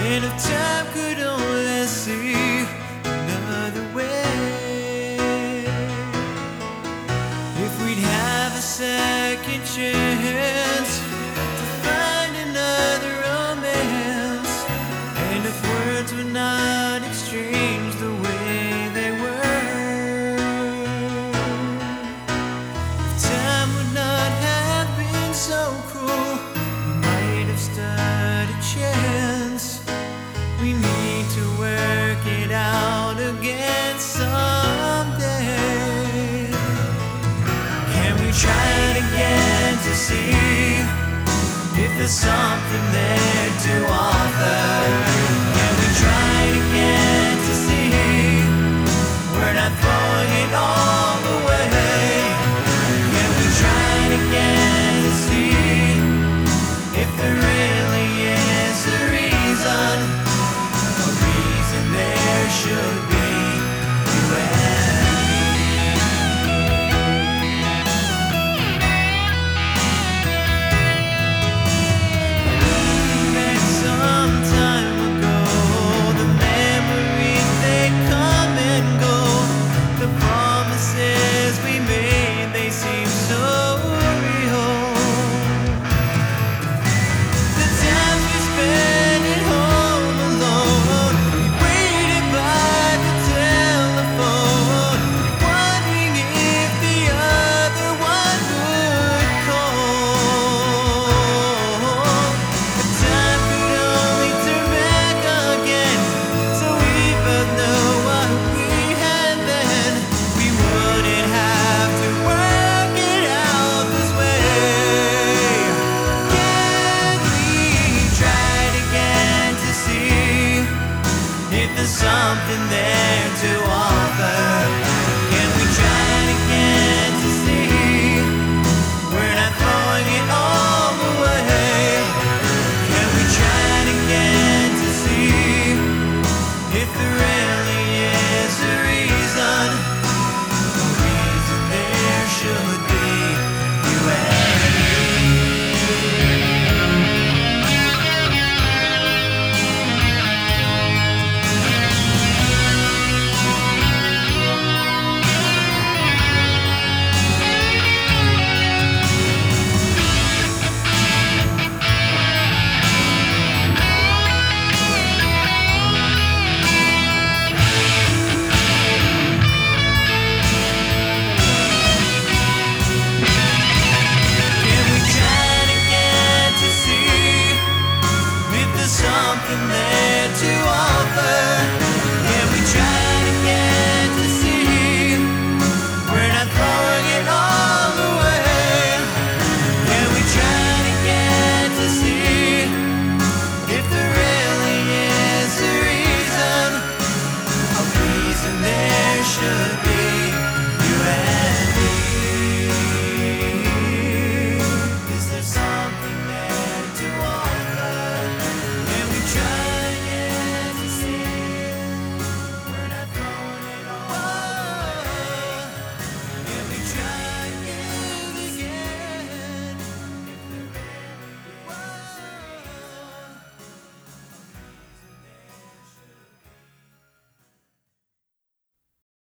And if time could only see another way, if we'd have a second chance to find another romance, and if words would not exchange the way they were, if time would not have been so cruel, we might have stood a chance. We need to work it out again someday. Can we try it again to see if there's something there to offer? Can we try it again to see we're not throwing it all away? Can we try it again to see if there really is a reason there should be you and me? We met some time ago. The memories, they come and go. The promises we made, they seem so real. The times we spent at home alone, something there to offer. Can we try it again to see we're not throwing it all away? Can we try it again to see if there really is a reason there should be you and me? Something there to offer.